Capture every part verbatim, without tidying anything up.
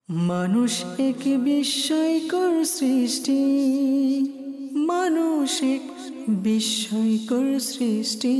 মানুষ এক বিস্ময়কর সৃষ্টি, মানুষ এক বিস্ময়কর সৃষ্টি।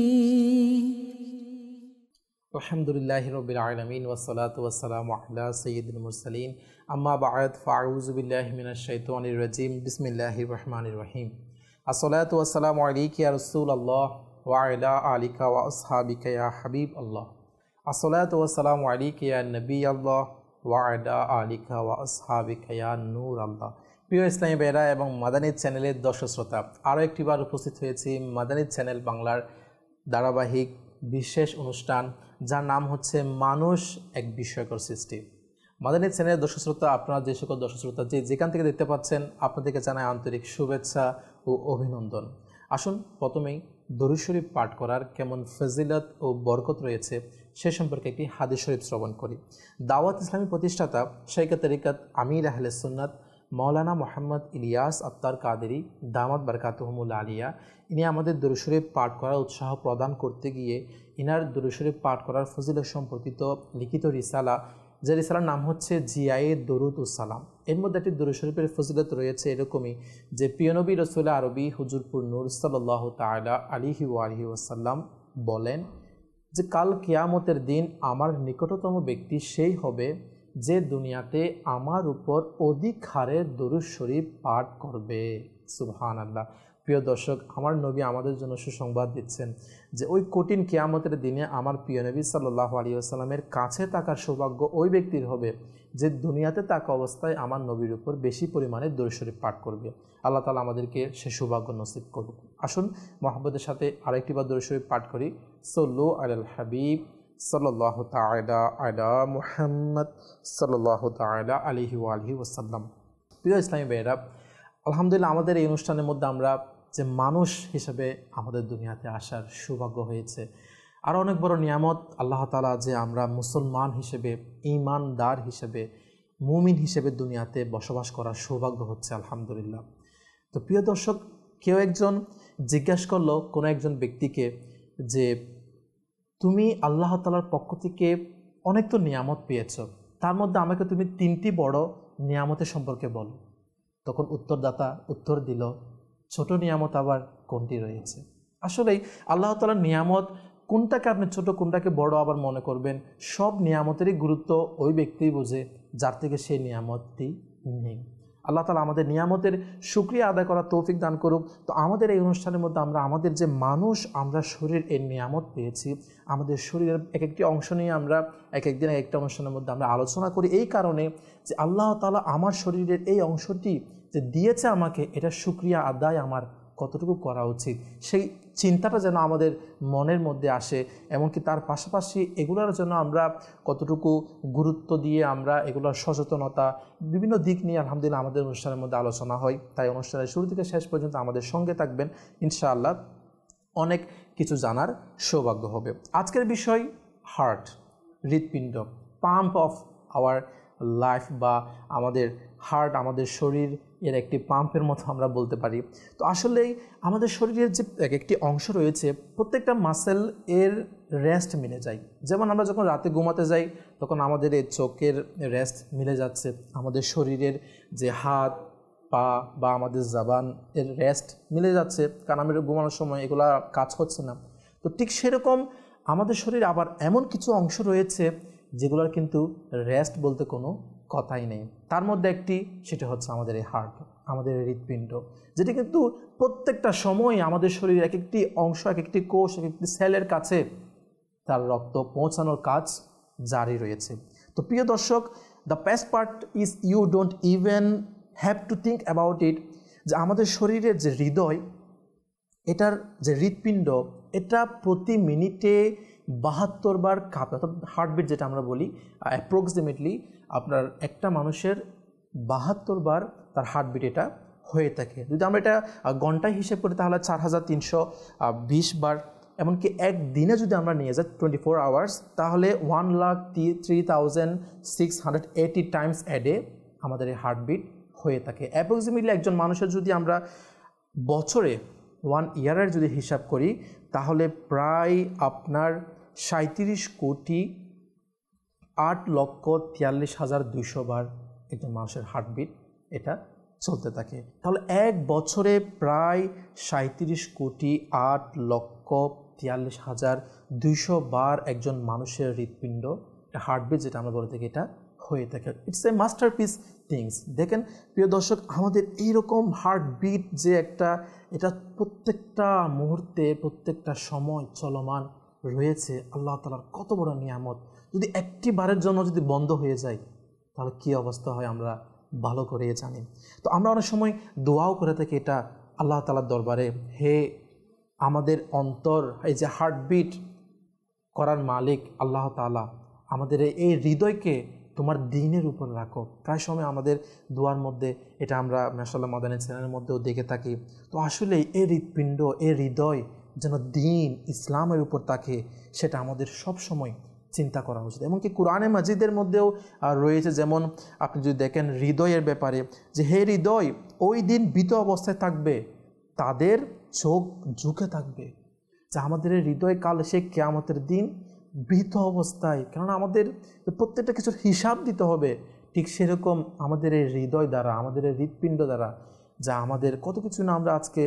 আলহামদুলিল্লাহি রাব্বিল আলামিন ওয়াসসালাতু ওয়াসসালামু আলা সাইয়্যিদিল মুরসালিন আম্মা বা'দ ফাআউযু বিল্লাহি মিনাশ শাইতানির রাজিম বিসমিল্লাহির রহমানির রহিম। আসসালাতু ওয়াসসালামু আলাইকা ইয়া রাসূলুল্লাহ ওয়া আলা আলিকা ওয়া আসহাবিকা ইয়া হাবিবাল্লাহ। আসসালাতু ওয়াসসালামু আলাইকা ইয়া নবিয়াল্লাহ ওয়া আলা আলিকা ওয়া আসহাবিকা ইয়া নূরাল্লাহ। প্রিয় ইসলামী ভাইরা এবং মাদানী চ্যানেলের দর্শক শ্রোতা, আরও একটিবার উপস্থিত হয়েছি মাদানী চ্যানেল বাংলার ধারাবাহিক বিশেষ অনুষ্ঠান, যার নাম হচ্ছে মানুষ এক বিস্ময়কর সৃষ্টি। মাদানী চ্যানেলের দর্শক শ্রোতা, আপনারা যে সকল দর্শক শ্রোতা যে যেখান থেকে দেখতে পাচ্ছেন, আপনাদেরকে জানাই আন্তরিক শুভেচ্ছা ও অভিনন্দন। আসুন প্রথমেই দরুদ শরীফ পাঠ করার কেমন ফজিলত ও বরকত রয়েছে সে সম্পর্কে একটি হাদিস শরীফ শ্রবণ করি। দাওয়াত ইসলামী প্রতিষ্ঠাতা শাইখে তরিকত আমির আহলে সুন্নাত মৌলানা মোহাম্মদ ইলিয়াস আত্তার কাদেরী দামাত বারকাতুহুমুল আলিয়া, ইনি আমাদের দরুদ শরীফ পাঠ করার উৎসাহ প্রদান করতে গিয়ে ইনার দরুদ শরীফ পাঠ করার ফজিলত সম্পর্কিত লিখিত রিসালা, যে রিসালার নাম হচ্ছে জিয়ায়ে দরুদ ও সালাম। এর মধ্যে একটি দরুদ শরীফের ফজিলত রয়েছে এরকমই, যে প্রিয় নবী রাসূল আরবি হুজুরপুর নূর সাল্লাল্লাহু তাআলা আলাইহি ওয়া আলিহি ওয়াসাল্লাম বলেন যে কাল কিয়ামতের দিন আমার নিকটতম ব্যক্তি সেই হবে যে দুনিয়াতে আমার উপর অধিক হারে দরুদ শরীফ পাঠ করবে। সুবহানাল্লাহ। প্রিয় দর্শক, আমার নবী আমাদের জন্য সুসংবাদ দিচ্ছেন যে ওই কঠিন কিয়ামতের দিনে আমার প্রিয় নবী সাল্লাল্লাহু আলাইহি ওয়াসাল্লামের কাছে থাকার সৌভাগ্য ওই ব্যক্তির হবে যে দুনিয়াতে থাকা অবস্থায় আমার নবীর উপর বেশি পরিমাণে দরুদ শরীফ পাঠ করবে। আল্লাহ তাআলা আমাদেরকে সে সৌভাগ্য নসিব করুক। আসুন মুহাব্বতের সাথে আরেকটি বার দরুদ শরীফ পাঠ করি। সাল্লু আলাল হাবিব সাল্লাল্লাহু তাআলা আলা মুহাম্মদ সাল্লাল্লাহু তাআলা আলাইহি ওয়া আলিহি ওয়াসাল্লাম। প্রিয় ইসলামী ভাইয়েরা, আলহামদুলিল্লাহ আমাদের এই অনুষ্ঠানের মধ্যে আমরা যে মানুষ হিসেবে আমাদের দুনিয়াতে আসার সৌভাগ্য হয়েছে, আর অনেক বড় নিয়ামত আল্লাহ তাআলা যে আমরা মুসলমান হিসেবে, ঈমানদার হিসেবে, মুমিন হিসেবে দুনিয়াতে বসবাস করার সৌভাগ্য হচ্ছে আলহামদুলিল্লাহ। তো প্রিয় দর্শক, কেউ একজন জিজ্ঞাসা করলো কোনো একজন ব্যক্তিকে যে তুমি আল্লাহ তাআলার পক্ষ থেকে অনেক তো নিয়ামত পেয়েছ, তার মধ্যে আমাকে তুমি তিনটি বড় নিয়ামতের সম্পর্কে বলো। তখন উত্তরদাতা উত্তর দিল, ছোট নিয়ামত আবার কোনটি রয়েছে? আসলেই আল্লাহ তাআলার নিয়ামত কোনটাকে আপনি ছোট, কোনটাকে বড় আবার মনে করবেন? সব নিয়ামতেরই গুরুত্ব ওই ব্যক্তি বোঝে যার থেকে সেই নিয়ামতটি নেই। আল্লাহ তাআলা আমাদের নিয়ামতের শুকরিয়া আদায় করার তৌফিক দান করুক। তো আমাদের এই অনুষ্ঠানের মধ্যে আমরা আমাদের যে মানুষ, আমরা শরীর এর নিয়ামত পেয়েছি, আমাদের শরীরের এক একটি অংশ নিয়ে আমরা এক একদিন এক একটা অনুষ্ঠানের মধ্যে আমরা আলোচনা করি এই কারণে যে আল্লাহ তাআলা আমার শরীরের এই অংশটি যে দিয়েছে আমাকে, এটা শুকরিয়া আদায় আমার কতটুকু করা উচিত, সেই চিন্তাটা যেন আমাদের মনের মধ্যে আসে। এমনকি তার পাশাপাশি এগুলোর জন্য আমরা কতটুকু গুরুত্ব দিয়ে আমরা এগুলোর সচেতনতা বিভিন্ন দিক নিয়ে আলহামদুলিল্লাহ আমাদের অনুষ্ঠানের মধ্যে আলোচনা হয়। তাই অনুষ্ঠানের শুরু থেকে শেষ পর্যন্ত আমাদের সঙ্গে থাকবেন, ইনশাআল্লাহ অনেক কিছু জানার সৌভাগ্য হবে। আজকের বিষয় হার্ট, হৃৎপিণ্ড, পাম্প অফ আওয়ার লাইফ, বা আমাদের হার্ট আমাদের শরীর এর একটি পাম্পের মতো আমরা বলতে পারি। তো আসলেই আমাদের শরীরের যে এক একটি অংশ রয়েছে, প্রত্যেকটা মাসেল এর রেস্ট মিলে যায়। যেমন আমরা যখন রাতে ঘুমাতে যাই তখন আমাদের এই চোখের রেস্ট মিলে যাচ্ছে, আমাদের শরীরের যে হাত পা বা আমাদের জবান এর রেস্ট মিলে যাচ্ছে, কারণ আমাদের ঘুমানোর সময় এগুলা কাজ হচ্ছে না। তো ঠিক সেরকম আমাদের শরীরে আবার এমন কিছু অংশ রয়েছে যেগুলোর কিন্তু রেস্ট বলতে কোনো কথাই নেই। তার মধ্যে একটি, সেটা হচ্ছে আমাদের এই হার্ট, আমাদের হৃৎপিণ্ড, যেটি কিন্তু প্রত্যেকটা সময় আমাদের শরীরের এক একটি অংশ, এক একটি কোষ, এক একটি সেলের কাছে তার রক্ত পৌঁছানোর কাজ জারি রয়েছে। তো প্রিয় দর্শক, the best part is you don't even have to think about it, যে আমাদের শরীরের যে হৃদয়, এটার যে হৃৎপিণ্ড, এটা প্রতি মিনিটে বাহাত্তর বার কাঁপে, অর্থাৎ হার্টবিট যেটা আমরা বলি, অ্যাপ্রক্সিমেটলি আপনার একটা মানুষের বাহাত্তর বার তার হার্টবিট এটা হয়ে থাকে। যদি আমরা এটা ঘন্টায় হিসেব করি তাহলে চার হাজার তিনশো বিশ বার, এমনকি এক দিনে যদি আমরা নিয়ে যাই টোয়েন্টি ফোর আওয়ার্স, তাহলে one lakh three thousand six hundred eighty times a day আমাদের এই হার্টবিট হয়ে থাকে। অ্যাপ্রক্সিমেটলি একজন মানুষের যদি আমরা বছরে ওয়ান ইয়ারের যদি হিসাব করি তাহলে প্রায় আপনার সাঁত্রিশ কোটি আট লক্ষ তিয়াল্লিশ হাজার দুইশো বার একজন মানুষের হার্টবিট এটা চলতে থাকে। তাহলে এক বছরে প্রায় সাঁত্রিশ কোটি আট লক্ষ তিয়াল্লিশ হাজার দুইশো বার একজন মানুষের হৃৎপিণ্ড হার্টবিট যেটা আমরা বলে থাকি এটা হয়ে থাকে। It's a masterpiece things. দেখেন প্রিয় দর্শক, আমাদের এইরকম হার্টবিট যে একটা, এটা প্রত্যেকটা মুহূর্তে প্রত্যেকটা সময় চলমান রয়েছে। আল্লাহ তাআলার কত বড় নিয়ামত। যদি একটি বারের জন্য যদি বন্ধ হয়ে যায় তাহলে কী অবস্থা হয় আমরা ভালো করে জানি। তো আমরা অনেক সময় দোয়াও করে থাকি এটা আল্লাহ তাআলার দরবারে, হে আমাদের অন্তর, এই যে হার্টবিট করার মালিক আল্লাহ তাআলা, আমাদের এই হৃদয়কে তোমার দ্বীনের উপর রাখো। প্রায় সময় আমাদের দোয়ার মধ্যে এটা আমরা মাশাআল্লাহ মাদানী চ্যানেলের মধ্যেও দেখে থাকি। তো আসলে এই হৃৎপিণ্ড, এই হৃদয় যেন দ্বীন ইসলামের উপর থাকে, সেটা আমাদের সব সময় চিন্তা করা উচিত। এমনকি কোরআনে মাজিদের মধ্যেও রয়েছে, যেমন আপনি যদি দেখেন হৃদয়ের ব্যাপারে, যে হে হৃদয় ওই দিন ভীত অবস্থায় থাকবে, তাদের চোখ ঝুঁকে থাকবে। যে আমাদের এই হৃদয় কাল সে কিয়ামতের দিন ভীত অবস্থায়, কেননা আমাদের প্রত্যেকটা কিছুর হিসাব দিতে হবে। ঠিক সেরকম আমাদের এই হৃদয় দ্বারা, আমাদের এই হৃৎপিণ্ড দ্বারা, যা আমাদের কত কিছু না আমরা আজকে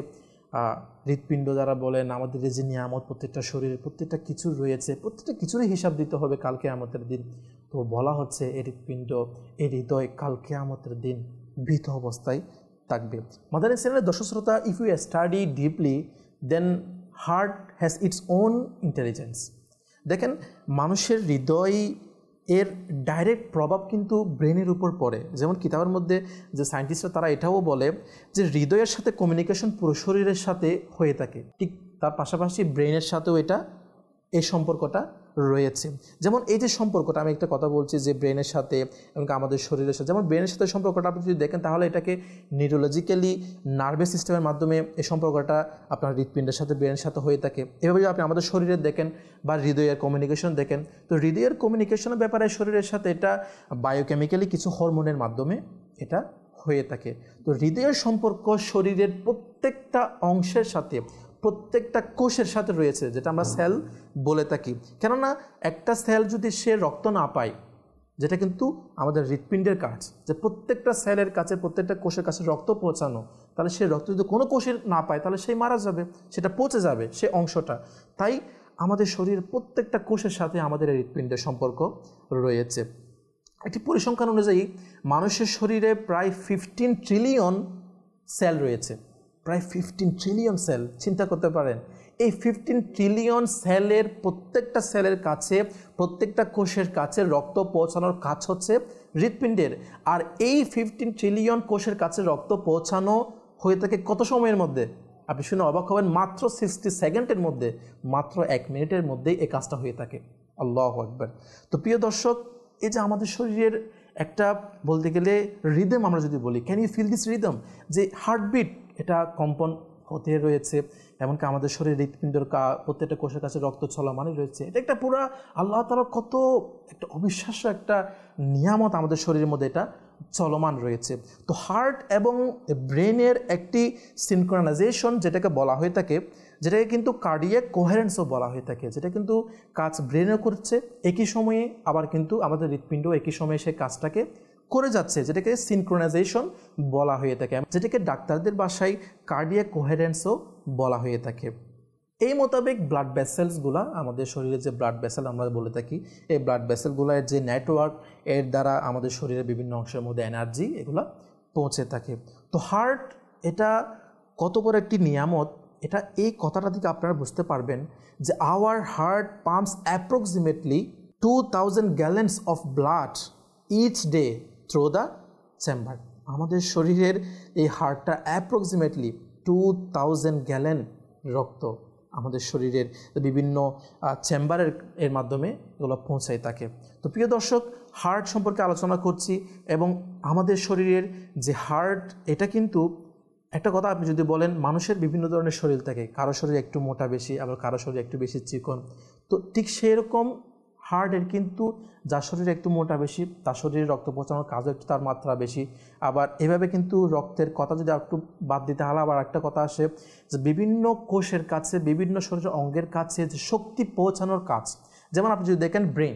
হৃৎপিণ্ড দ্বারা বলেন, আমাদের যে নিয়ামত প্রত্যেকটা শরীরের প্রত্যেকটা কিছু রয়েছে, প্রত্যেকটা কিছুরই হিসাব দিতে হবে কাল কিয়ামতের দিন। তো বলা হচ্ছে এই হৃৎপিণ্ড, এই হৃদয় কাল কিয়ামতের দিন ভীত অবস্থায় থাকবে। মাদানী চ্যানেলের দর্শক শ্রোতা, if you study deeply then heart has its own intelligence. দেখেন মানুষের হৃদয় এর ডাইরেক্ট প্রভাব কিন্তু ব্রেনের উপর পড়ে। যেমন কিতাবের মধ্যে যে সায়েন্টিস্টরা তারা এটাও বলে যে হৃদয়ের সাথে কমিউনিকেশন পুরো শরীরের সাথে হয়ে থাকে, ঠিক তার পাশাপাশি ব্রেনের সাথেও এটা এই সম্পর্কটা রয়েছে। যেমন এই যে সম্পর্কটা, আমি একটা কথা বলছি যে ব্রেনের সাথে এবং আমাদের শরীরের সাথে, যেমন ব্রেনের সাথে সম্পর্কটা আপনি যদি দেখেন তাহলে এটাকে নিউরোলজিক্যালি নার্ভাস সিস্টেমের মাধ্যমে এই সম্পর্কটা আপনার হৃৎপিণ্ডের সাথে ব্রেনের সাথে হয়ে থাকে। এভাবে যদি আপনি আমাদের শরীরের দেখেন বা হৃদয়ের কমিউনিকেশন দেখেন, তো হৃদয়ের কমিউনিকেশনের ব্যাপারে শরীরের সাথে এটা বায়োকেমিক্যালি কিছু হরমোনের মাধ্যমে এটা হয়ে থাকে। তো হৃদয়ের সম্পর্ক শরীরের প্রত্যেকটা অংশের সাথে, প্রত্যেকটা কোষের সাথে রয়েছে, যেটা আমরা সেল বলে থাকি। কেননা একটা সেল যদি সে রক্ত না পায়, যেটা কিন্তু আমাদের হৃৎপিণ্ডের কাজ, যে প্রত্যেকটা সেলের কাছে, প্রত্যেকটা কোষের কাছে রক্ত পৌঁছানো, তাহলে সে রক্ত যদি কোনো কোষের না পায় তাহলে সে মারা যাবে, সেটা পচে যাবে সে অংশটা। তাই আমাদের শরীরের প্রত্যেকটা কোষের সাথে আমাদের হৃৎপিণ্ডের সম্পর্ক রয়েছে। একটি পরিসংখ্যান অনুযায়ী মানুষের শরীরে প্রায় ফিফটিন ট্রিলিয়ন সেল রয়েছে। প্রায় ফিফটিন ট্রিলিয়ন সেল, চিন্তা করতে পারেন। এই ফিফটিন ট্রিলিয়ন সেলের প্রত্যেকটা সেলের কাছে, প্রত্যেকটা কোষের কাছে রক্ত পৌঁছানোর কাজ হচ্ছে হৃৎপিণ্ডের। আর এই ফিফটিন ট্রিলিয়ন কোষের কাছে রক্ত পৌঁছানো হয়ে থাকে কত সময়ের মধ্যে? আপনি শুনে অবাক হবেন, মাত্র সিক্সটি সেকেন্ডের মধ্যে, মাত্র এক মিনিটের মধ্যেই এই কাজটা হয়ে থাকে। আল্লাহু আকবার। তো প্রিয় দর্শক, এই যে আমাদের শরীরের একটা বলতে গেলে রিদম আমরা যদি বলি, can you feel this rhythm, যে হার্টবিট এটা কম্পন হতে রয়েছে, এমনকি আমাদের শরীরের হৃৎপিণ্ডের কা প্রত্যেকটা কোষের কাছে রক্ত চলামানই রয়েছে। এটা একটা পুরা আল্লাহ তাআলার কত একটা অবিশ্বাস্য একটা নিয়ামত আমাদের শরীরের মধ্যে এটা চলমান রয়েছে। তো হার্ট এবং ব্রেনের একটি সিনক্রোনাইজেশন যেটাকে বলা হয়ে থাকে, যেটাকে কিন্তু কার্ডিয়াক কোহেরেন্সও বলা হয়ে থাকে, যেটা কিন্তু কাজ ব্রেনও করছে একই সময়ে, আবার কিন্তু আমাদের হৃৎপিণ্ড একই সময়ে সেই কাজটাকে করে যাচ্ছে, যেটাকে সিনক্রোনাইজেশন বলা হয়ে থাকে, যেটাকে ডাক্তারদের ভাষায় কার্ডিয়াক কোহেরেন্সও বলা হয়ে থাকে। এই মোতাবেক ব্লাড ভেসেলসগুলো, আমাদের শরীরে যে ব্লাড ভেসেল আমরা বলে থাকি, এই ব্লাড ভেসেলগুলোর যে নেটওয়ার্ক, এর দ্বারা আমাদের শরীরের বিভিন্ন অংশের মধ্যে এনার্জি এগুলো পৌঁছে থাকে। তো হার্ট এটা কত বড় একটি নিয়ামত, এটা এই কথাটা থেকে আপনারা বুঝতে পারবেন যে our heart pumps approximately two thousand gallons of blood each day through the chamber. আমাদের শরীরের এই হার্টটা অ্যাপ্রক্সিমেটলি টু থাউজেন্ড গ্যালেন রক্ত আমাদের শরীরের বিভিন্ন চেম্বারের এর মাধ্যমে এগুলো পৌঁছায় থাকে। তো প্রিয় দর্শক, হার্ট সম্পর্কে আলোচনা করছি, এবং আমাদের শরীরের যে হার্ট, এটা কিন্তু একটা কথা আপনি যদি বলেন, মানুষের বিভিন্ন ধরনের শরীর থাকে, কারো শরীর একটু মোটা বেশি, আবার কারো শরীর একটু বেশি চিকন। তো ঠিক সেরকম হার্টের কিন্তু যার শরীরে একটু মোটা বেশি, তার শরীরে রক্ত পৌঁছানোর কাজও একটু তার মাত্রা বেশি। আবার এভাবে কিন্তু রক্তের কথা যদি একটু বাদ দিতে হলে আবার একটা কথা আসে যে বিভিন্ন কোষের কাছে, বিভিন্ন শরীরের অঙ্গের কাছে যে শক্তি পৌঁছানোর কাজ, যেমন আপনি যদি দেখেন ব্রেন,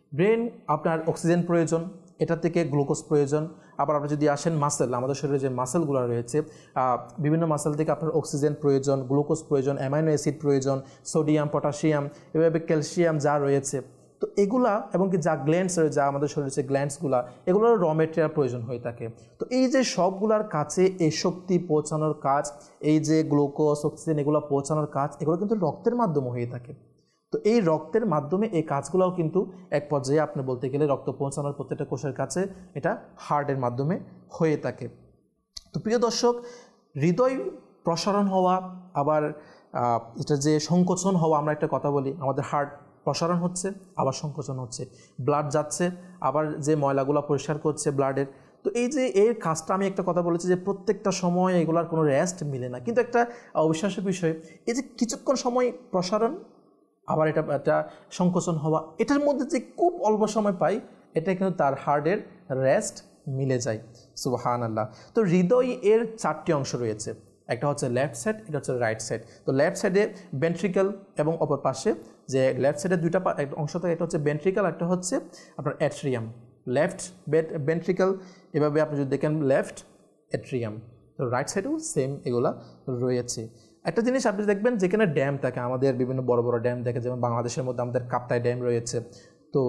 ব্রেন আপনার অক্সিজেন প্রয়োজন, এটা থেকে গ্লুকোজ প্রয়োজন। আবার আপনি যদি আসেন মাসেল, আমাদের শরীরে যে মাসেলগুলো রয়েছে, বিভিন্ন মাসেল থেকে আপনার অক্সিজেন প্রয়োজন, গ্লুকোজ প্রয়োজন, অ্যামাইনো অ্যাসিড প্রয়োজন, সোডিয়াম, পটাশিয়াম, এভাবে ক্যালসিয়াম যা রয়েছে, তো এগুলা এবং কি যা গ্ল্যান্ডস রয়েছে, যা আমাদের শরীরে যে গ্ল্যান্ডসগুলা, এগুলোর র মেটেরিয়াল প্রয়োজন হয়ে থাকে। তো এই যে সবগুলার কাছে এই শক্তি পৌঁছানোর কাজ, এই যে গ্লুকোজ, অক্সিজেন এগুলো পৌঁছানোর কাজ, এগুলো কিন্তু রক্তের মাধ্যমে হয়ে থাকে। তো এই রক্তের মাধ্যমে এই কাজগুলোও কিন্তু এক পর্যায়ে আপনি বলতে গেলে রক্ত পৌঁছানোর প্রত্যেকটা কোষের কাছে এটা হার্টের মাধ্যমে হয়ে থাকে। তো প্রিয় দর্শক, হৃদয় প্রসারণ হওয়া, আবার এটা যে সংকোচন হওয়া, আমরা একটা কথা বলি, আমাদের হার্ট প্রসারণ হচ্ছে আবার সংকোচন হচ্ছে, ব্লাড যাচ্ছে আবার যে ময়লাগুলো পরিষ্কার করছে ব্লাডের। তো এই যে এর কাজটা, আমি একটা কথা বলেছি যে প্রত্যেকটা সময় এগুলার কোনো রেস্ট মিলে না, কিন্তু একটা অবিশ্বাস্য বিষয়, এই যে কিছুক্ষণ সময় প্রসারণ আবার এটা একটা সংকোচন হওয়া, এটার মধ্যে যে খুব অল্প সময় পাই, এটা কিন্তু তার হার্টের রেস্ট মিলে যায়। সুবহানাল্লাহ। তো হৃদয় এর চারটি অংশ রয়েছে, একটা হচ্ছে লেফট সাইড, এটা হচ্ছে রাইট সাইড। তো লেফট সাইডে ভেন্ট্রিকল এবং অপর পাশে যে লেফট সাইডে দুইটা অংশ থাকে, একটা হচ্ছে ভেন্ট্রিকল, একটা হচ্ছে আপনার অ্যাট্রিয়াম। লেফট ভেন্ট্রিকল, এভাবে আপনি যদি দেখেন লেফট অ্যাট্রিয়াম। তো রাইট সাইডেও সেম এগুলা রয়েছে। একটা জিনিস আপনি দেখবেন, যেখানে ড্যাম থাকে, আমাদের বিভিন্ন বড় বড় ড্যাম থাকে, যেমন বাংলাদেশের মধ্যে আমাদের কাপ্তাই ড্যাম রয়েছে। তো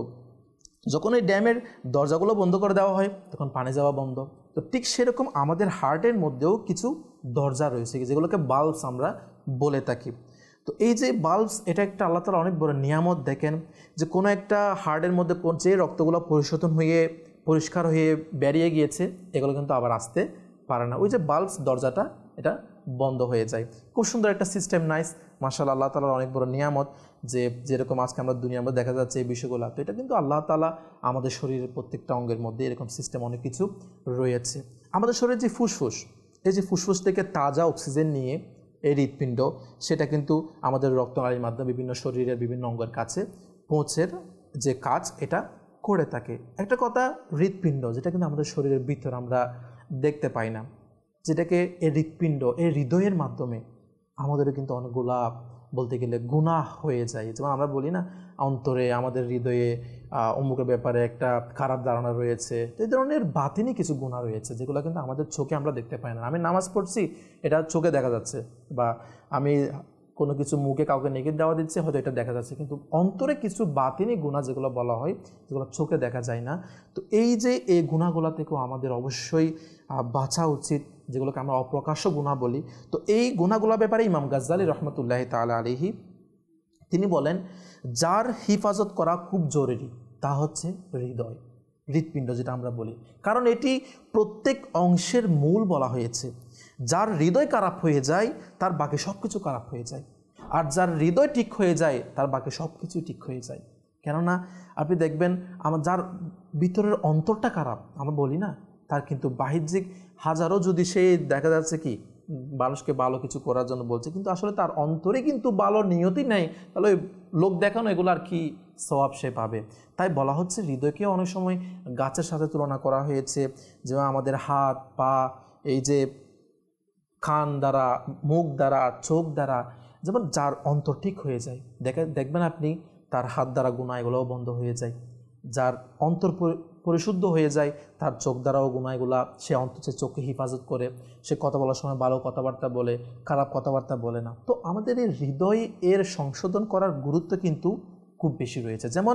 যখন এই ড্যামের দরজাগুলো বন্ধ করে দেওয়া হয়, তখন পানি যাওয়া বন্ধ। তো ঠিক সেরকম আমাদের হার্টের মধ্যেও কিছু দরজা রয়েছে, যেগুলোকে বাল্বস আমরা বলে থাকি। তো এই যে বাল্বস, এটা একটা আল্লাহ তাআলা অনেক বড় নিয়ামত। দেখেন যে কোনো একটা হার্টের মধ্যে যে রক্তগুলো পরিশোধন হয়ে পরিষ্কার হয়ে বেরিয়ে গিয়েছে, এগুলো কিন্তু আবার আসতে পারে না। ওই যে বাল্বস দরজাটা, এটা বন্ধ হয়ে যায়। খুব সুন্দর একটা সিস্টেম, নাইস, মাশাআল্লাহ, আল্লাহ তাআলার অনেক বড় নিয়ামত। যে যেরকম আজকে আমরা দুনিয়ার মধ্যে দেখা যাচ্ছে এই বিষয়গুলো, তো এটা কিন্তু আল্লাহ তাআলা আমাদের শরীরের প্রত্যেকটা অঙ্গের মধ্যে এরকম সিস্টেম অনেক কিছু রয়েছে। আমাদের শরীরের যে ফুসফুস, এই যে ফুসফুস থেকে তাজা অক্সিজেন নিয়ে এই হৃৎপিণ্ড, সেটা কিন্তু আমাদের রক্তনালীর মাধ্যমে বিভিন্ন শরীরের বিভিন্ন অঙ্গের কাছে পৌঁছের যে কাজ, এটা করে থাকে। একটা কথা, হৃৎপিণ্ড যেটা কিন্তু আমাদের শরীরের ভিতর আমরা দেখতে পাই না, যেটাকে এই হৃৎপিণ্ড, এই হৃদয়ের মাধ্যমে আমাদেরও কিন্তু অনেকগুলা বলতে গেলে গুনাহ হয়ে যায়। যেমন আমরা বলি না, অন্তরে আমাদের হৃদয়ে অমুকের ব্যাপারে একটা খারাপ ধারণা রয়েছে। তো এই ধরনের বাতিনি কিছু গুনাহ রয়েছে, যেগুলো কিন্তু আমাদের চোখে আমরা দেখতে পাই না। আমি নামাজ পড়ছি, এটা চোখে দেখা যাচ্ছে, বা আমি কোনো কিছু মুখে কাউকে নেগেট দেওয়া দিচ্ছে, হয়তো এটা দেখা যাচ্ছে, কিন্তু অন্তরে কিছু বাতিনি গুনাহ যেগুলো বলা হয়, যেগুলো চোখে দেখা যায় না। তো এই যে এই গুনাহগুলো থেকেও আমাদের অবশ্যই বাঁচা উচিত, যেগুলোকে আমরা অপ্রকাশ্য গুনাহ বলি। তো এই গুনাহগুলোর ব্যাপারে ইমাম গাজ্জালী রহমতুল্লাহি তাআলা আলাইহি তিনি বলেন, যার হিফাজত করা খুব জরুরি তা হচ্ছে হৃদয়, হৃৎপিণ্ড যেটা আমরা বলি। কারণ এটি প্রত্যেক অংশের মূল বলা হয়েছে। যার হৃদয় খারাপ হয়ে যায়, তার বাকি সব কিছু খারাপ হয়ে যায়। আর যার হৃদয় ঠিক হয়ে যায়, তার বাকি সব কিছু ঠিক হয়ে যায়। কেননা আপনি দেখবেন, আমার যার ভিতরের অন্তরটা খারাপ, আমরা বলি না, তার কিন্তু বাহ্যিক হাজারো যদি সে দেখা যাচ্ছে কি মানুষকে ভালো কিছু করার জন্য বলছে, কিন্তু আসলে তার অন্তরে কিন্তু ভালো নিয়তি নেই, তাহলে লোক দেখানো এগুলো আর কি সওয়াব সে পাবে। তাই বলা হচ্ছে, হৃদয়কে অনেক সময় গাছের সাথে তুলনা করা হয়েছে। যেমন আমাদের হাত পা, এই যে কান দ্বারা, মুখ দ্বারা, চোখ দ্বারা, যেমন যার অন্তর ঠিক হয়ে যায়, দেখে দেখবেন আপনি তার হাত দ্বারা গুনাহ এগুলোও বন্ধ হয়ে যায়। যার অন্তর পরিশুদ্ধ হয়ে যায়, তার চোখ দ্বারাও গুনাহ এগুলা, সে অন্তর সে চোখকে হিফাজত করে, সে কথা বলার সময় ভালো কথাবার্তা বলে, খারাপ কথাবার্তা বলে না। তো আমাদের এই হৃদয় এর সংশোধন করার গুরুত্ব কিন্তু খুব বেশি রয়েছে। যেমন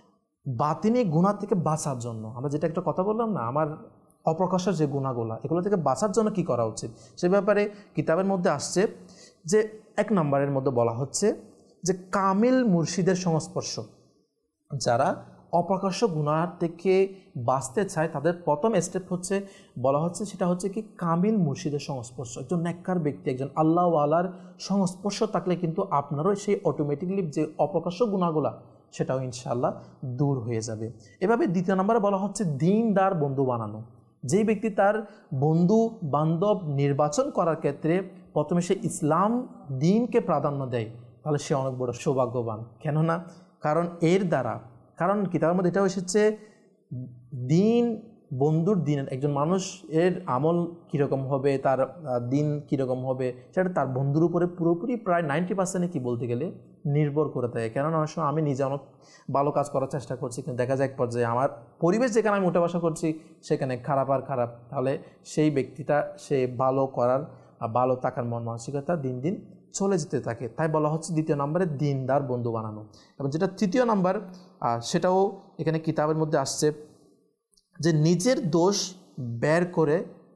বাতিনি গুনাহ থেকে বাঁচার জন্য, আমরা যেটা একটা কথা বললাম না, আমার অপ্রকাশ্য যে গুনাহগুলা, এগুলো থেকে বাঁচার জন্য কি করা উচিত, সে ব্যাপারে কিতাবের মধ্যে আসছে যে এক নম্বরের মধ্যে বলা হচ্ছে যে কামিল মুর্শিদের সংস্পর্শ। যারা অপ্রকাশ্য গুনাহ থেকে বাঁচতে চায়, তাদের প্রথম স্টেপ হচ্ছে বলা হচ্ছে, সেটা হচ্ছে কি কামিল মুর্শিদের সংস্পর্শ। একজন নেককার ব্যক্তি, একজন আল্লাহওয়ালার সংস্পর্শ থাকলে কিন্তু আপনারও সেই অটোমেটিকলি যে অপ্রকাশ্য গুনাহগুলা, সেটাও ইনশাআল্লাহ দূর হয়ে যাবে। এভাবে দ্বিতীয় নম্বরে বলা হচ্ছে দিনদার বন্ধু বানানো। যেই ব্যক্তি তার বন্ধু বান্ধব নির্বাচন করার ক্ষেত্রে প্রথমে সে ইসলাম দিনকে প্রাধান্য দেয়, তাহলে সে অনেক বড় সৌভাগ্যবান। কেননা কারণ এর দ্বারা, কারণ কিতাবের মধ্যে এটাও এসেছে, দিন বন্ধুর দিন, একজন মানুষের আমল কীরকম হবে, তার দিন কীরকম হবে, সেটা তার বন্ধুর উপরে পুরোপুরি প্রায় নাইনটি পার্সেন্টে কী বলতে গেলে নির্ভর করে থাকে। কেননা অনেক সময় আমি নিজে অনেক ভালো কাজ করার চেষ্টা করছি, কিন্তু দেখা যায় এক পর্যায়ে আমার পরিবেশ যেখানে আমি উঠে বসা করছি সেখানে খারাপ আর খারাপ, তাহলে সেই ব্যক্তিটা সে ভালো করার ভালো থাকার মন মানসিকতা দিন দিন চলে যেতে থাকে। তাই বলা হচ্ছে দ্বিতীয় নম্বরে দিনদার বন্ধু বানানো। এবং যেটা তৃতীয় নাম্বার, সেটাও এখানে কিতাবের মধ্যে আসছে, যে নিজের দোষ বের করে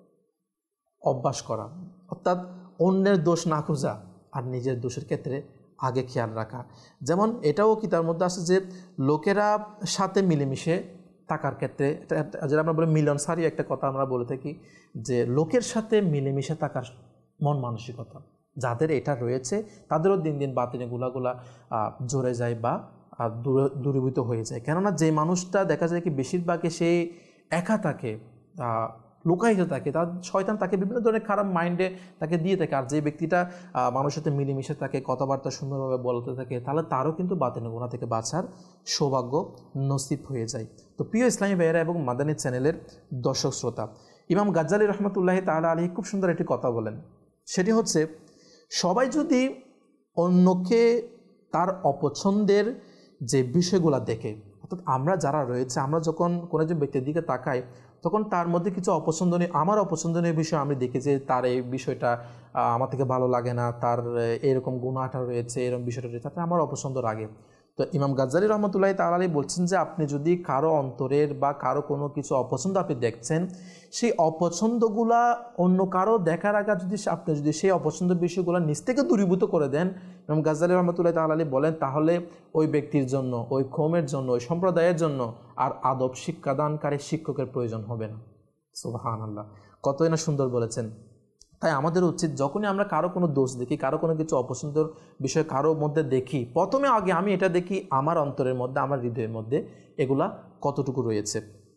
অভ্যাস করা, অর্থাৎ অন্যের দোষ না খোঁজা আর নিজের দোষের ক্ষেত্রে আগে খেয়াল রাখা। যেমন এটাও কিতাবের মধ্যে আসছে যে লোকেরা সাথে মিলেমিশে থাকার ক্ষেত্রে, যেটা আমরা বলি মিলনসারি একটা কথা আমরা বলে থাকি, যে লোকের সাথে মিলেমিশে থাকার মন মানসিকতা যাদের এটা রয়েছে তাদেরও দিন দিন বাতিনি গুলাগুলা জোরে যায় বা দূরীভূত হয়ে যায়। কেননা যে মানুষটা দেখা যায় কি বেশিরভাগে সে একা থাকে, লুকায়িত থাকে, তার শয়তান তাকে বিভিন্ন ধরনের খারাপ মাইন্ডে তাকে দিয়ে থাকে। আর যে ব্যক্তিটা মানুষের সাথে মিলেমিশে থাকে, কথাবার্তা সুন্দরভাবে বলতে থাকে, তাহলে তারও কিন্তু বাতিনি গুনাহ থেকে বাঁচার সৌভাগ্য নসিব হয়ে যায়। তো প্রিয় ইসলামী ভাইয়েরা এবং মাদানী চ্যানেলের দর্শক শ্রোতা, ইমাম গাজ্জালী রহমতুল্লাহি তাআলা আলাইহি খুব সুন্দর একটি কথা বলেন, সেটি হচ্ছে সবাই যদি অন্যকে তার অপছন্দের যে বিষয়গুলো দেখে, অর্থাৎ আমরা যারা রয়েছে, আমরা যখন কোনো একজন ব্যক্তির দিকে তাকাই তখন তার মধ্যে কিছু অপছন্দনীয়, আমার অপছন্দনীয় বিষয় আমি দেখি যে তার এই বিষয়টা আমার থেকে ভালো লাগে না, তার এরকম গুনাহটা রয়েছে, এরকম বিষয়টা রয়েছে, তাতে আমার অপছন্দ লাগে। তো ইমাম গাজ্জালী রহমতুল্লাহি তাআলা আলাইহি বলছেন যে আপনি যদি কারো অন্তরের বা কারো কোনো কিছু অপছন্দ আপনি দেখছেন, সেই অপছন্দগুলা অন্য কারো দেখার আগে যদি আপনি যদি সেই অপছন্দ বিষয়গুলো নিজ থেকে দূরীভূত করে দেন, ইমাম গাজ্জালী রহমতুল্লাহি তাআলা আলাইহি বলেন, তাহলে ওই ব্যক্তির জন্য, ওই কওমের জন্য, ওই সম্প্রদায়ের জন্য আর আদব শিক্ষাদানকারী শিক্ষকের প্রয়োজন হবে না। সুবহানাল্লাহ, কতই না সুন্দর বলেছেন। তাই আমাদের উচিত যখনই আমরা কারো কোনো দোষ দেখি, কারো কোনো কিছু অপছন্দের বিষয় কারো মধ্যে দেখি, প্রথমে আগে আমি এটা দেখি আমার অন্তরের মধ্যে, আমার হৃদয়ের মধ্যে এগুলা কতটুকু রয়েছে।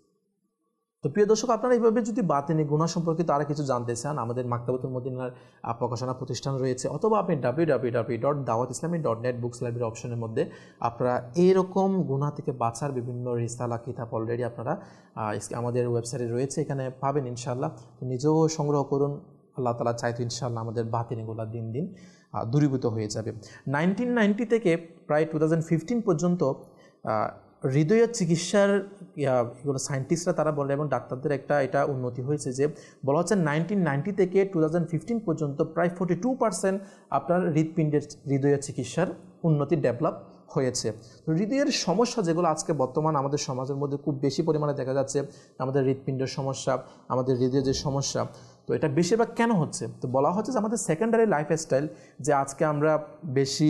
তো প্রিয় দর্শক, আপনারা এইভাবে যদি বাতিনি গুনাহ সম্পর্কিত আরও কিছু জানতে চান, আমাদের মাকতাবাতুল মদিনার প্রকাশনা প্রতিষ্ঠান রয়েছে, অথবা আপনি ডাব্লিউ ডাব্লিউ ডাব্লিউ ডট দাওয়াত ইসলামী ডট নেট বুকস লাইব্রেরি অপশনের মধ্যে আপনারা এইরকম গুনাহ থেকে বাঁচার বিভিন্ন রিসালা কিতাব অলরেডি আপনারা আমাদের ওয়েবসাইটে রয়েছে, এখানে পাবেন ইনশাআল্লাহ। নিজেও সংগ্রহ করুন, আল্লাহ তাআলা চাইতো ইনশাআল্লাহ আমাদের বাতিনিগুলা দিন দিন দূরীভূত হয়ে যাবে। নাইনটিন নাইনটি থেকে প্রায় টু থাউজেন্ড ফিফটিন পর্যন্ত হৃদয়ের চিকিৎসার এগুলো সায়েন্টিস্টরা তারা বলে এবং ডাক্তারদের একটা এটা উন্নতি হয়েছে যে বলা হচ্ছে নাইনটিন নাইনটি থেকে টু থাউজেন্ড ফিফটিন পর্যন্ত প্রায় ফোর্টি টু পার্সেন্ট আপনার হৃদপিণ্ডের হৃদয়ের চিকিৎসার উন্নতি ডেভেলপ হয়েছে। হৃদয়ের সমস্যা যেগুলো আজকে বর্তমান আমাদের সমাজের মধ্যে খুব বেশি পরিমাণে দেখা যাচ্ছে, আমাদের হৃদপিণ্ডের সমস্যা, আমাদের হৃদয়ের যে সমস্যা, তো এটা বেশিরভাগ কেন হচ্ছে? তো বলা হচ্ছে যে আমাদের সেকেন্ডারি লাইফস্টাইল, যে আজকে আমরা বেশি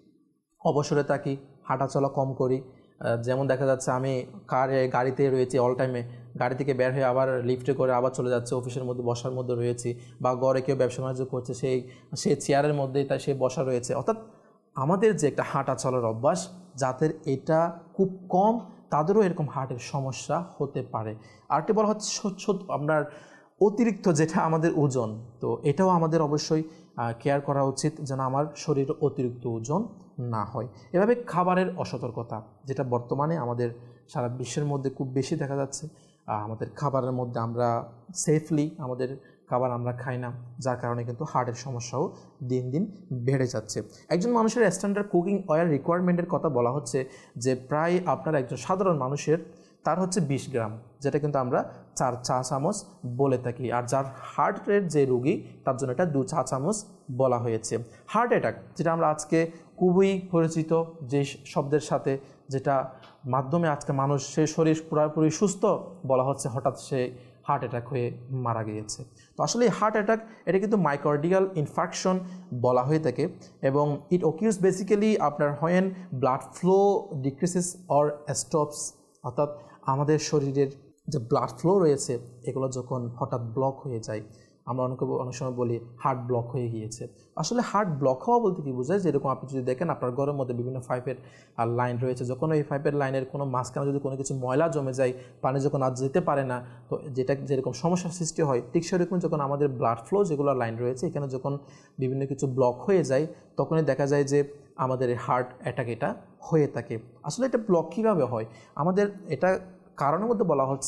অবসরে থাকি, হাঁটাচলা কম করি। যেমন দেখা যাচ্ছে আমি কারে গাড়িতে রয়েছি অল টাইমে, গাড়ি থেকে বের হয়ে আবার লিফটে করে আবার চলে যাচ্ছে, অফিসের মধ্যে বসার মধ্যে রয়েছি, বা ঘরে কেউ ব্যবসা বাণিজ্য করছে সেই সে চেয়ারের মধ্যেই তাই সে বসা রয়েছে। অর্থাৎ আমাদের যে একটা হাঁটা চলার অভ্যাস, যাদের এটা খুব কম তাদেরও এরকম হার্টের সমস্যা হতে পারে। আরেকটি বলা হচ্ছে আপনার অতিরিক্ত যেটা আমাদের ওজন, তো এটাও আমাদের অবশ্যই কেয়ার করা উচিত যেন আমার শরীর অতিরিক্ত ওজন না হয়। এভাবে খাবারের অসতর্কতা, যেটা বর্তমানে আমাদের সারা বিশ্বের মধ্যে খুব বেশি দেখা যাচ্ছে, আমাদের খাবারের মধ্যে আমরা সেফলি আমাদের খাবার আমরা খাই না, যার কারণে কিন্তু হার্টের সমস্যাও দিন দিন বেড়ে যাচ্ছে। একজন মানুষের স্ট্যান্ডার্ড কুকিং অয়েল রিকোয়ারমেন্টের কথা বলা হচ্ছে যে প্রায় আপনার একজন সাধারণ মানুষের তার হচ্ছে বিশ গ্রাম, যেটা কিন্তু আমরা চার চা চামচ বলে থাকি। আর যার হার্টের যে রোগী তার জন্য এটা দু চা চামচ বলা হয়েছে। হার্ট অ্যাটাক, যেটা আমরা আজকে খুবই পরিচিত যে শব্দের সাথে, যেটা মাধ্যমে আজকে মানুষ সে শরীর পুরোপুরি সুস্থ বলা হচ্ছে, হঠাৎ সে হার্ট অ্যাটাক হয়ে মারা গিয়েছে। তো আসলে এই হার্ট অ্যাটাক এটা কিন্তু মাইকার্ডিয়াল ইনফার্কশন বলা হয়ে থাকে, এবং ইট অকিউজ বেসিক্যালি আপনার when blood flow decreases or stops, অর্থাৎ আমাদের শরীরের যে ব্লাড ফ্লো রয়েছে এগুলো যখন হঠাৎ ব্লক হয়ে যায়, আমরা অনেক অনেক সময় বলি হার্ট ব্লক হয়ে গিয়েছে। আসলে হার্ট ব্লক হওয়া বলতে কি বোঝায়, যেরকম আপনি যদি দেখেন আপনার ঘরের মধ্যে বিভিন্ন পাইপের লাইন রয়েছে, যখন ওই পাইপের লাইনের কোনো মাঝখানে যদি কোনো কিছু ময়লা জমে যায়, পানি যখন আর যেতে পারে না, তো যেটা যেরকম সমস্যার সৃষ্টি হয়, ঠিক সেরকম যখন আমাদের ব্লাড ফ্লো যেগুলো লাইন রয়েছে এখানে যখন বিভিন্ন কিছু ব্লক হয়ে যায়, তখনই দেখা যায় যে আমাদের হার্ট অ্যাটাক এটা হয়ে থাকে। আসলে এটা ব্লক কীভাবে হয়, আমাদের এটা কারণের মধ্যে বলা হচ্ছে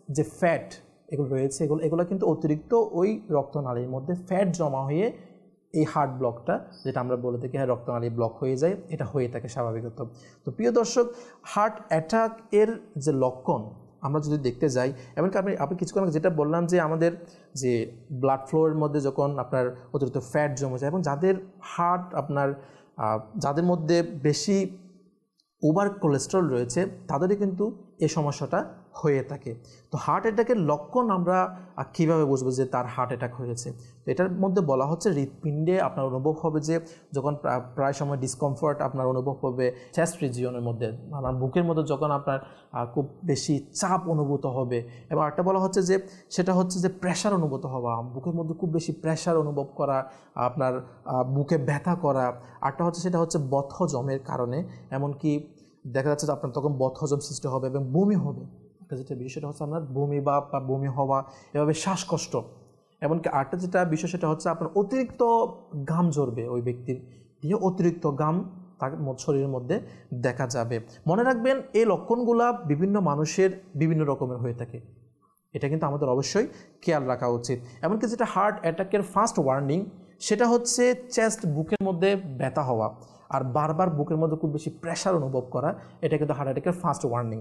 যে ফ্যাট এগুলো রয়েছে এগুলো এগুলো কিন্তু অতিরিক্ত ওই রক্তনালীর মধ্যে ফ্যাট জমা হয়ে এই হার্ট ব্লকটা, যেটা আমরা বলে থাকি হ্যাঁ রক্তনালী ব্লক হয়ে যায়, এটা হয়ে থাকে স্বাভাবিকত। তো প্রিয় দর্শক, হার্ট অ্যাটাক এর যে লক্ষণ আমরা যদি দেখতে যাই, এমনকি আপনি আপনি কিছুক্ষণ আগে যেটা বললাম যে আমাদের যে ব্লাড ফ্লোর মধ্যে যখন আপনার অতিরিক্ত ফ্যাট জমে যায় এবং যাদের হার্ট আপনার যাদের মধ্যে বেশি ওভার কোলেস্টেরল রয়েছে তাদেরই কিন্তু এই সমস্যাটা হয়ে থাকে। তো হার্ট অ্যাটাকের লক্ষণ আমরা কীভাবে বুঝবো যে তার হার্ট অ্যাটাক হয়েছে? তো এটার মধ্যে বলা হচ্ছে হৃৎপিণ্ডে আপনার অনুভব হবে যে যখন প্রায় সময় ডিসকমফর্ট আপনার অনুভব হবে চেস্ট রিজিয়নের মধ্যে, আমার বুকের মধ্যে যখন আপনার খুব বেশি চাপ অনুভূত হবে, এবং আরেকটা বলা হচ্ছে যে সেটা হচ্ছে যে প্রেশার অনুভূত হওয়া, বুকের মধ্যে খুব বেশি প্রেশার অনুভব করা, আপনার বুকে ব্যথা করা। আরেকটা হচ্ছে সেটা হচ্ছে বদহজমের কারণে, এমনকি দেখা যাচ্ছে যে আপনার তখন বদহজম সৃষ্টি হবে এবং বমি হবে। একটা যেটা বিষয়টা হচ্ছে আপনার বমি বা বমি হওয়া, এভাবে শ্বাসকষ্ট। এমনকি আরেকটা যেটা বিষয় সেটা হচ্ছে আপনার অতিরিক্ত ঘাম ঝরবে, ওই ব্যক্তির দিয়ে অতিরিক্ত ঘাম তার শরীরের মধ্যে দেখা যাবে। মনে রাখবেন এই লক্ষণগুলা বিভিন্ন মানুষের বিভিন্ন রকমের হয়ে থাকে, এটা কিন্তু আমাদের অবশ্যই খেয়াল রাখা উচিত। এমনকি যেটা হার্ট অ্যাটাকের ফার্স্ট ওয়ার্নিং সেটা হচ্ছে চেস্ট বুকের মধ্যে ব্যথা হওয়া আর বারবার বুকের মধ্যে খুব বেশি প্রেশার অনুভব করা, এটা কিন্তু হার্ট অ্যাটাকের ফার্স্ট ওয়ার্নিং।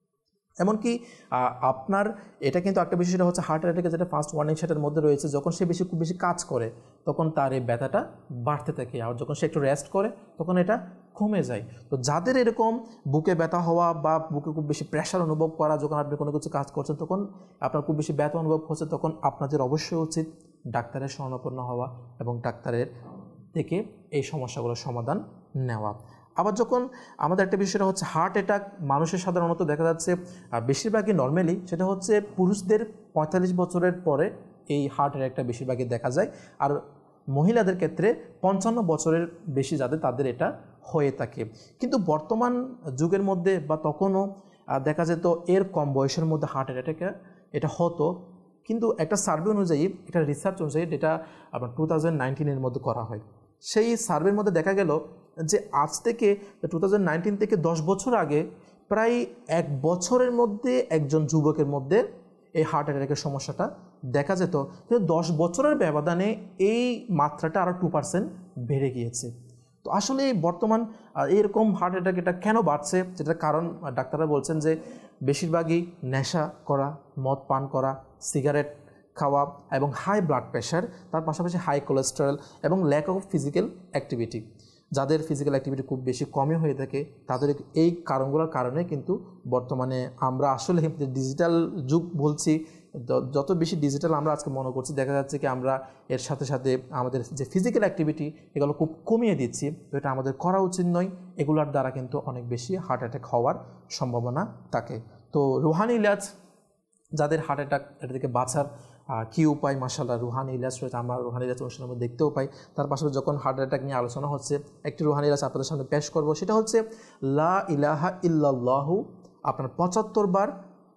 এমনকি আপনার এটা কিন্তু একটা বিষয় সেটা হচ্ছে হার্ট অ্যাটাকের যেটা ফার্স্ট ওয়ার্নিং সেটার মধ্যে রয়েছে যখন সে বেশি খুব বেশি কাজ করে তখন তার এই ব্যথাটা বাড়তে থাকে, আর যখন সে একটু রেস্ট করে তখন এটা কমে যায়। তো যাদের এরকম বুকে ব্যথা হওয়া বা বুকে খুব বেশি প্রেশার অনুভব করা, যখন আপনি কোনো কিছু কাজ করছেন তখন আপনার খুব বেশি ব্যথা অনুভব হচ্ছে, তখন আপনাদের অবশ্যই উচিত ডাক্তারের শরণাপন্ন হওয়া এবং ডাক্তারের থেকে এই সমস্যাগুলোর সমাধান নেওয়া। আবার যখন আমাদের একটা বিষয়টা হচ্ছে হার্ট অ্যাটাক মানুষের সাধারণত দেখা যাচ্ছে বেশিরভাগই নর্মালি সেটা হচ্ছে পুরুষদের পঁয়তাল্লিশ বছরের পরে এই হার্ট অ্যাটাকটা বেশিরভাগই দেখা যায়, আর মহিলাদের ক্ষেত্রে পঞ্চান্ন বছরের বেশি যাদের তাদের এটা হয়ে থাকে। কিন্তু বর্তমান যুগের মধ্যে বা তখনও দেখা যেত এর কম বয়সের মধ্যে হার্ট অ্যাটাক এটা হতো, কিন্তু একটা সার্ভে অনুযায়ী, একটা রিসার্চ অনুযায়ী যেটা আপনার টু থাউজেন্ড নাইনটিনের মধ্যে করা হয়, সেই সার্ভের মধ্যে দেখা গেল যে আজ থেকে টু থাউজেন্ড নাইনটিন থেকে দশ বছর আগে প্রায় এক বছরের মধ্যে একজন যুবকের মধ্যে এই হার্ট অ্যাটাকের সমস্যাটা দেখা যেত, কিন্তু দশ বছরের ব্যবধানে এই মাত্রাটা আরও টু পার্সেন্ট বেড়ে গিয়েছে। তো আসলে বর্তমান এরকম হার্ট অ্যাটাক এটা কেন বাড়ছে, যেটার কারণ ডাক্তাররা বলছেন যে বেশিরভাগই নেশা করা, মদ পান করা, সিগারেট খাওয়া এবং হাই ব্লাড প্রেশার, তার পাশাপাশি হাই কোলেস্টেরল এবং ল্যাক অফ ফিজিক্যাল অ্যাক্টিভিটি। যাদের ফিজিক্যাল অ্যাক্টিভিটি খুব বেশি কমই হয়ে থাকে তাদের এই কারণগুলোর কারণে কিন্তু বর্তমানে আমরা আসলে ডিজিটাল যুগ বলছি, যত বেশি ডিজিটাল আমরা আজকে মনে করছি, দেখা যাচ্ছে কি আমরা এর সাথে সাথে আমাদের যে ফিজিক্যাল অ্যাক্টিভিটি এগুলো খুব কমিয়ে দিচ্ছি। তো এটা আমাদের করা উচিত নয়, এগুলোর দ্বারা কিন্তু অনেক বেশি হার্ট অ্যাটাক হওয়ার সম্ভাবনা থাকে। তো রুহানি ইলাজ, যাদের হার্ট অ্যাটাক এটা থেকে বাঁচার কী উপায়, মাশাআল্লাহ রুহানি ইলাজ রয়েছে, আমরা রুহানি ইলাজ অনুষ্ঠানের মধ্যে দেখতেও পাই। তার পাশাপাশি যখন হার্ট অ্যাটাক নিয়ে আলোচনা হচ্ছে একটি রুহানি ইলাজ আপনাদের সামনে পেশ করব, সেটা হচ্ছে লা ইলাহা ইল্লাল্লাহু আপনার পঁচাত্তর বার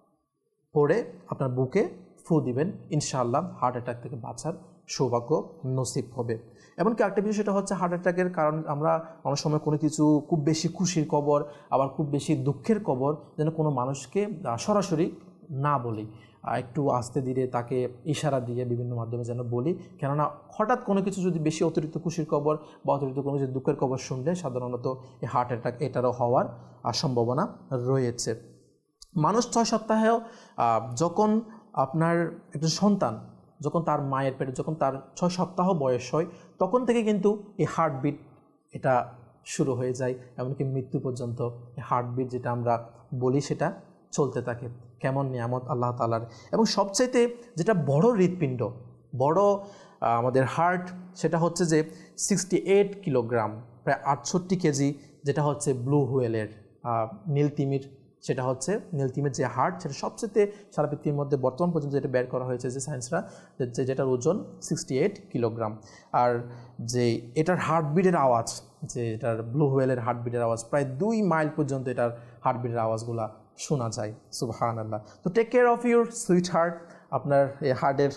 পড়ে আপনার বুকে ফু দিবেন, ইনশাআল্লাহ হার্ট অ্যাটাক থেকে বাঁচার সৌভাগ্য নসিব হবে। এমনকি আরেকটা বিষয় সেটা হচ্ছে হার্ট অ্যাটাকের কারণ আমরা অনেক সময় কোনো কিছু খুব বেশি খুশির খবর আবার খুব বেশি দুঃখের খবর যেন কোনো মানুষকে সরাসরি না বলি, একটু আস্তে ধীরে তাকে ইশারা দিয়ে বিভিন্ন মাধ্যমে যেন বলি, কেননা হঠাৎ কোনো কিছু যদি বেশি অতিরিক্ত খুশির খবর বা অতিরিক্ত কোনো কিছু দুঃখের খবর শুনলে সাধারণত এই হার্ট অ্যাটাক এটারও হওয়ার সম্ভাবনা রয়েছে। মানুষ ছয় সপ্তাহেও যখন আপনার একজন সন্তান যখন তার মায়ের পেটে যখন তার ছয় সপ্তাহ বয়স হয় তখন থেকে কিন্তু এই হার্টবিট এটা শুরু হয়ে যায়, এমনকি মৃত্যু পর্যন্ত এই হার্টবিট যেটা আমরা বলি সেটা চলতে থাকে। কেমন নিয়ামত আল্লাহ তাআলার। এবং সবচাইতে যেটা বড় হৃৎপিণ্ড, বড় আমাদের হার্ট, সেটা হচ্ছে যে সিক্সটি এইট কিলোগ্রাম প্রায় আটষট্টি কেজি, যেটা হচ্ছে ব্লু হুয়েলের নীলতিমির, সেটা হচ্ছে নীলতিমির যে হার্ট সেটা সবচেয়ে সারা পৃথিবীর মধ্যে বর্তমান পর্যন্ত যেটা বের করা হয়েছে যে সায়েন্সরা, যে যেটার ওজন সিক্সটি এইট কিলোগ্রাম। আর যে এটার হার্টবিটের আওয়াজ, যে এটার ব্লু হুয়েলের হার্টবিটের আওয়াজ প্রায় দুই মাইল পর্যন্ত এটার হার্টবিটের আওয়াজগুলা শোনা যায়। সুবহানাল্লাহ। তো take care of your sweet heart, আপনার এই হার্টের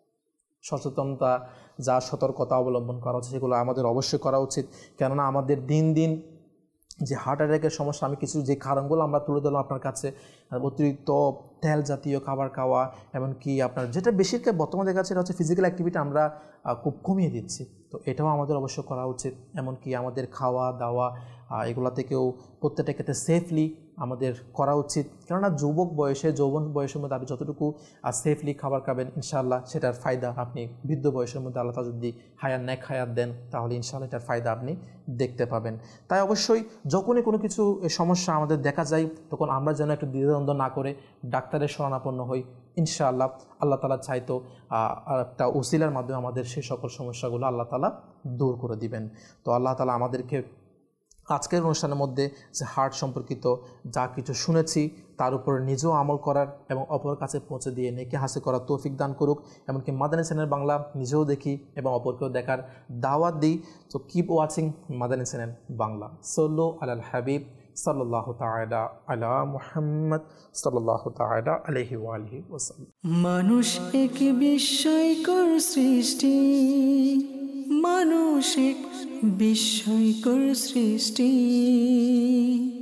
সচেতনতা যা সতর্কতা অবলম্বন করা উচিত সেগুলো আমাদের অবশ্যই করা উচিত, কেননা আমাদের দিন দিন যে হার্ট অ্যাটাকের সমস্যা, আমি কিছু যে কারণগুলো আমরা তুলে ধরলাম আপনার কাছে, অতিরিক্ত তেল জাতীয় খাবার খাওয়া, এমনকি আপনার যেটা বেশিরভাগ বর্তমানে দেখা যাচ্ছে এটা হচ্ছে ফিজিক্যাল অ্যাক্টিভিটি আমরা খুব কমিয়ে দিচ্ছি। তো এটাও আমাদের অবশ্য করা উচিত। এমনকি আমাদের খাওয়া দাওয়া এগুলা থেকেও প্রত্যেকটা ক্ষেত্রে সেফলি আমাদের করা উচিত, কেননা যুবক বয়সে যৌবন বয়সের মধ্যে আপনি যতটুকু সেফলি খাবার খাবেন ইনশাআল্লাহ সেটার ফায়দা আপনি বৃদ্ধ বয়সের মধ্যে আল্লাহ তাআলা যদি হায়ার নেক হায়াত দেন তাহলে ইনশাআল্লাহ এটার ফায়দা আপনি দেখতে পাবেন। তাই অবশ্যই যখনই কোনো কিছু সমস্যা আমাদের দেখা যায় তখন আমরা যেন একটু দ্বিধাদ্বন্দ্ব না করে ডাক্তারের শরণাপন্ন হই। ইনশাআল্লাহ আল্লাহ তাআলা চাইতো একটা ওসিলার মাধ্যমে আমাদের সেই সকল সমস্যাগুলো আল্লাহ তাআলা দূর করে দিবেন। তো আল্লাহ তাআলা আমাদেরকে আজকের অনুষ্ঠানের মধ্যে যে হার্ট সম্পর্কিত যা কিছু শুনেছি তার উপর নিজেও আমল করার এবং অপরের কাছে পৌঁছে দিয়ে নেকি হাসিল করার তৌফিক দান করুক। এমনকি মাদানী চ্যানেল বাংলা নিজেও দেখি এবং অপরকেও দেখার দাওয়াত দিই। তো keep watching Madani channel Bangla. সল্লু আলাল হাবিব সাল্লাল্লাহু তাআলা আলা মুহাম্মদ সাল্লাল্লাহু তাআলা আলাইহি ওয়া আলিহি ওয়াসাল্লাম। মানুষ এক বিস্ময়কর সৃষ্টি, মানুষ এক বিস্ময়কর সৃষ্টি।